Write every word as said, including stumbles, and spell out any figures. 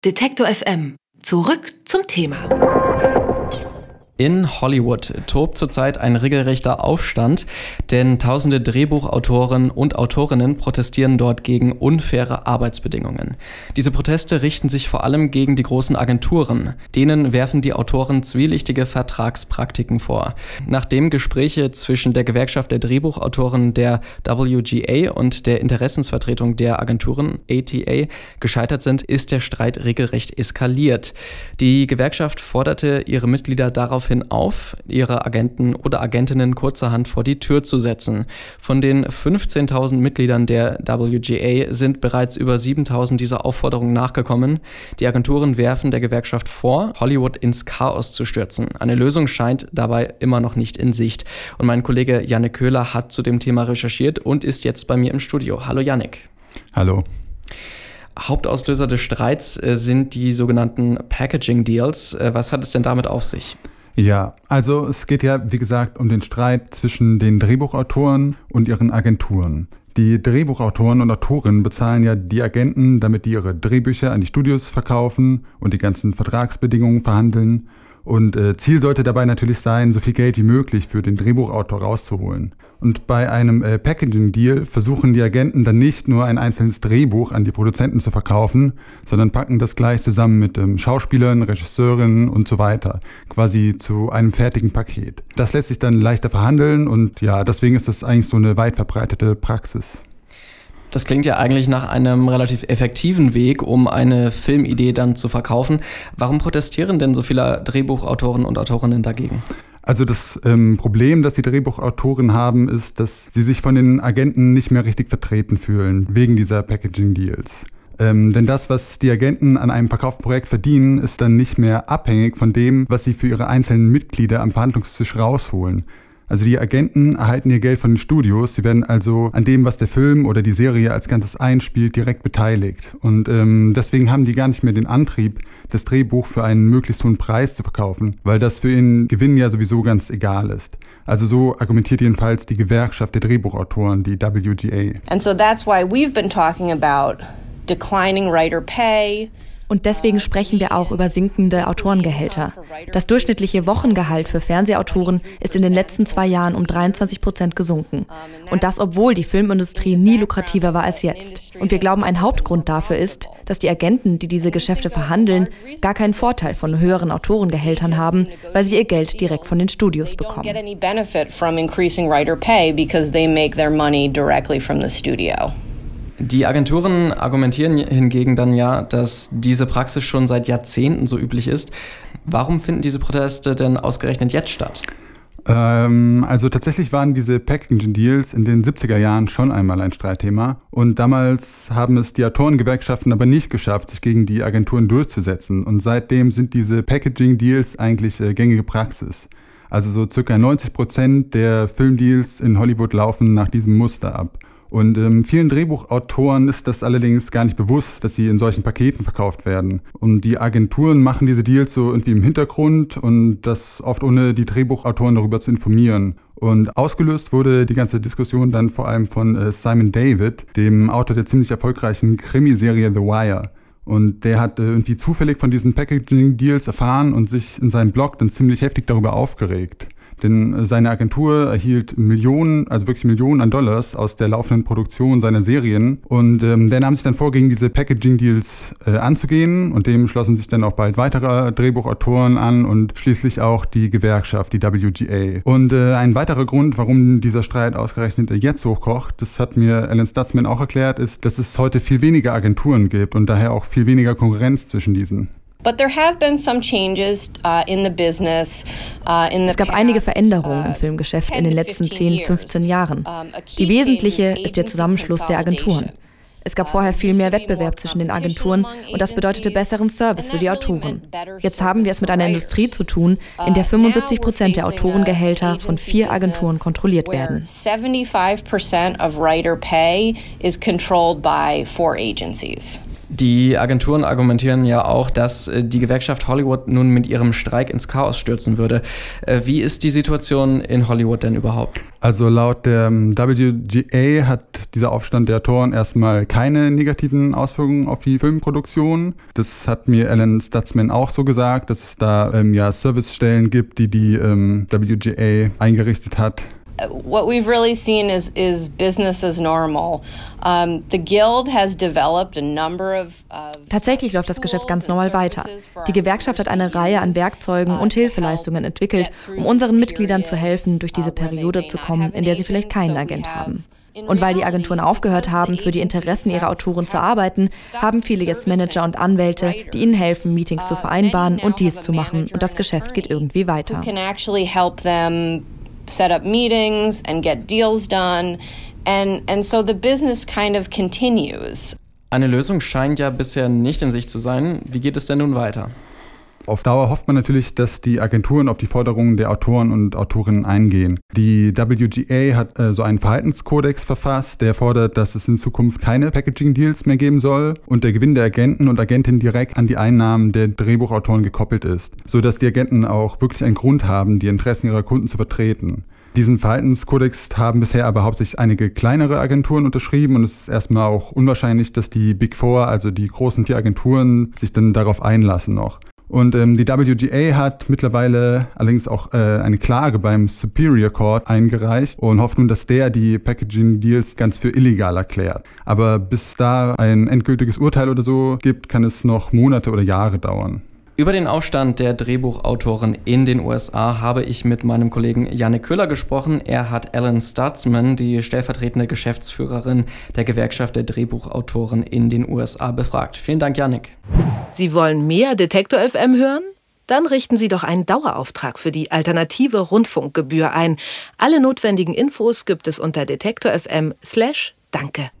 Detektor F M. Zurück zum Thema. In Hollywood tobt zurzeit ein regelrechter Aufstand, denn tausende Drehbuchautoren und Autorinnen protestieren dort gegen unfaire Arbeitsbedingungen. Diese Proteste richten sich vor allem gegen die großen Agenturen. Denen werfen die Autoren zwielichtige Vertragspraktiken vor. Nachdem Gespräche zwischen der Gewerkschaft der Drehbuchautoren, der W G A, und der Interessensvertretung der Agenturen, A T A, gescheitert sind, ist der Streit regelrecht eskaliert. Die Gewerkschaft forderte ihre Mitglieder daraufhin auf, ihre Agenten oder Agentinnen kurzerhand vor die Tür zu setzen. Von den fünfzehntausend Mitgliedern der W G A sind bereits über siebentausend dieser Aufforderung nachgekommen. Die Agenturen werfen der Gewerkschaft vor, Hollywood ins Chaos zu stürzen. Eine Lösung scheint dabei immer noch nicht in Sicht. Und mein Kollege Yannick Köhler hat zu dem Thema recherchiert und ist jetzt bei mir im Studio. Hallo Yannick. Hallo. Hauptauslöser des Streits äh, sind die sogenannten Packaging Deals. Äh, was hat es denn damit auf sich? Ja, also es geht ja, wie gesagt, um den Streit zwischen den Drehbuchautoren und ihren Agenturen. Die Drehbuchautoren und Autorinnen bezahlen ja die Agenten, damit die ihre Drehbücher an die Studios verkaufen und die ganzen Vertragsbedingungen verhandeln. Und äh, Ziel sollte dabei natürlich sein, so viel Geld wie möglich für den Drehbuchautor rauszuholen. Und bei einem äh, Packaging-Deal versuchen die Agenten dann nicht nur ein einzelnes Drehbuch an die Produzenten zu verkaufen, sondern packen das gleich zusammen mit ähm, Schauspielern, Regisseurinnen und so weiter, quasi zu einem fertigen Paket. Das lässt sich dann leichter verhandeln und ja, deswegen ist das eigentlich so eine weit verbreitete Praxis. Das klingt ja eigentlich nach einem relativ effektiven Weg, um eine Filmidee dann zu verkaufen. Warum protestieren denn so viele Drehbuchautoren und Autorinnen dagegen? Also das ähm, Problem, das die Drehbuchautoren haben, ist, dass sie sich von den Agenten nicht mehr richtig vertreten fühlen, wegen dieser Packaging-Deals. Ähm, denn das, was die Agenten an einem verkauften Projekt verdienen, ist dann nicht mehr abhängig von dem, was sie für ihre einzelnen Mitglieder am Verhandlungstisch rausholen. Also die Agenten erhalten ihr Geld von den Studios, sie werden also an dem, was der Film oder die Serie als Ganzes einspielt, direkt beteiligt. Und ähm, deswegen haben die gar nicht mehr den Antrieb, das Drehbuch für einen möglichst hohen Preis zu verkaufen, weil das für ihren Gewinn ja sowieso ganz egal ist. Also so argumentiert jedenfalls die Gewerkschaft der Drehbuchautoren, die W G A. And so that's why we've been talking about declining writer pay. Und deswegen sprechen wir auch über sinkende Autorengehälter. Das durchschnittliche Wochengehalt für Fernsehautoren ist in den letzten zwei Jahren um dreiundzwanzig Prozent gesunken. Und das, obwohl die Filmindustrie nie lukrativer war als jetzt. Und wir glauben, ein Hauptgrund dafür ist, dass die Agenten, die diese Geschäfte verhandeln, gar keinen Vorteil von höheren Autorengehältern haben, weil sie ihr Geld direkt von den Studios bekommen. Die Agenturen argumentieren hingegen dann ja, dass diese Praxis schon seit Jahrzehnten so üblich ist. Warum finden diese Proteste denn ausgerechnet jetzt statt? Ähm, also tatsächlich waren diese Packaging-Deals in den siebziger Jahren schon einmal ein Streitthema. Und damals haben es die Autorengewerkschaften aber nicht geschafft, sich gegen die Agenturen durchzusetzen. Und seitdem sind diese Packaging-Deals eigentlich äh, gängige Praxis. Also so circa neunzig Prozent der Filmdeals in Hollywood laufen nach diesem Muster ab. Und ähm, vielen Drehbuchautoren ist das allerdings gar nicht bewusst, dass sie in solchen Paketen verkauft werden. Und die Agenturen machen diese Deals so irgendwie im Hintergrund und das oft ohne die Drehbuchautoren darüber zu informieren. Und ausgelöst wurde die ganze Diskussion dann vor allem von äh, Simon David, dem Autor der ziemlich erfolgreichen Krimiserie The Wire. Und der hat äh, irgendwie zufällig von diesen Packaging-Deals erfahren und sich in seinem Blog dann ziemlich heftig darüber aufgeregt. Denn seine Agentur erhielt Millionen, also wirklich Millionen an Dollars aus der laufenden Produktion seiner Serien. Und ähm, der nahm sich dann vor, gegen diese Packaging-Deals äh, anzugehen. Und dem schlossen sich dann auch bald weitere Drehbuchautoren an und schließlich auch die Gewerkschaft, die W G A. Und äh, ein weiterer Grund, warum dieser Streit ausgerechnet jetzt hochkocht, das hat mir Alan Stutzman auch erklärt, ist, dass es heute viel weniger Agenturen gibt und daher auch viel weniger Konkurrenz zwischen diesen. But there have been some changes uh, in the business. Uh, in the es gab einige Veränderungen im Filmgeschäft in den letzten zehn, fünfzehn Jahren. Die wesentliche ist der Zusammenschluss der Agenturen. Es gab vorher viel mehr Wettbewerb zwischen den Agenturen und das bedeutete besseren Service für die Autoren. Jetzt haben wir es mit einer Industrie zu tun, in der fünfundsiebzig Prozent der Autorengehälter von vier Agenturen kontrolliert werden. seventy-five percent of writer pay is controlled by four agencies. Die Agenturen argumentieren ja auch, dass die Gewerkschaft Hollywood nun mit ihrem Streik ins Chaos stürzen würde. Wie ist die Situation in Hollywood denn überhaupt? Also laut der W G A hat dieser Aufstand der Autoren erstmal keine negativen Auswirkungen auf die Filmproduktion. Das hat mir Alan Stutzman auch so gesagt, dass es da ähm, ja Servicestellen gibt, die die ähm, W G A eingerichtet hat. What we've really seen is is business as normal. Um, the Guild has developed a number of, of Tatsächlich läuft das Geschäft ganz normal weiter. Die Gewerkschaft hat eine Reihe an Werkzeugen und Hilfeleistungen entwickelt, um unseren Mitgliedern zu helfen, durch diese Periode zu kommen, in der sie vielleicht keinen Agent haben. Und weil die Agenturen aufgehört haben, für die Interessen ihrer Autoren zu arbeiten, haben viele jetzt Manager und Anwälte, die ihnen helfen, Meetings zu vereinbaren und Deals zu machen. Und das Geschäft geht irgendwie weiter. Set up meetings and get deals done, and and so the business kind of continues. Eine Lösung scheint ja bisher nicht in Sicht zu sein. Wie geht es denn nun weiter? Auf Dauer hofft man natürlich, dass die Agenturen auf die Forderungen der Autoren und Autorinnen eingehen. Die W G A hat äh, so einen Verhaltenskodex verfasst, der fordert, dass es in Zukunft keine Packaging-Deals mehr geben soll und der Gewinn der Agenten und Agentinnen direkt an die Einnahmen der Drehbuchautoren gekoppelt ist, sodass die Agenten auch wirklich einen Grund haben, die Interessen ihrer Kunden zu vertreten. Diesen Verhaltenskodex haben bisher aber hauptsächlich einige kleinere Agenturen unterschrieben und es ist erstmal auch unwahrscheinlich, dass die Big Four, also die großen vier Agenturen, sich dann darauf einlassen noch. Und ähm, die W G A hat mittlerweile allerdings auch äh, eine Klage beim Superior Court eingereicht und hofft nun, dass der die Packaging-Deals ganz für illegal erklärt. Aber bis da ein endgültiges Urteil oder so gibt, kann es noch Monate oder Jahre dauern. Über den Aufstand der Drehbuchautoren in den U S A habe ich mit meinem Kollegen Yannick Köhler gesprochen. Er hat Alan Stutzman, die stellvertretende Geschäftsführerin der Gewerkschaft der Drehbuchautoren in den U S A, befragt. Vielen Dank, Yannick. Sie wollen mehr Detektor F M hören? Dann richten Sie doch einen Dauerauftrag für die alternative Rundfunkgebühr ein. Alle notwendigen Infos gibt es unter detektor F M slash danke.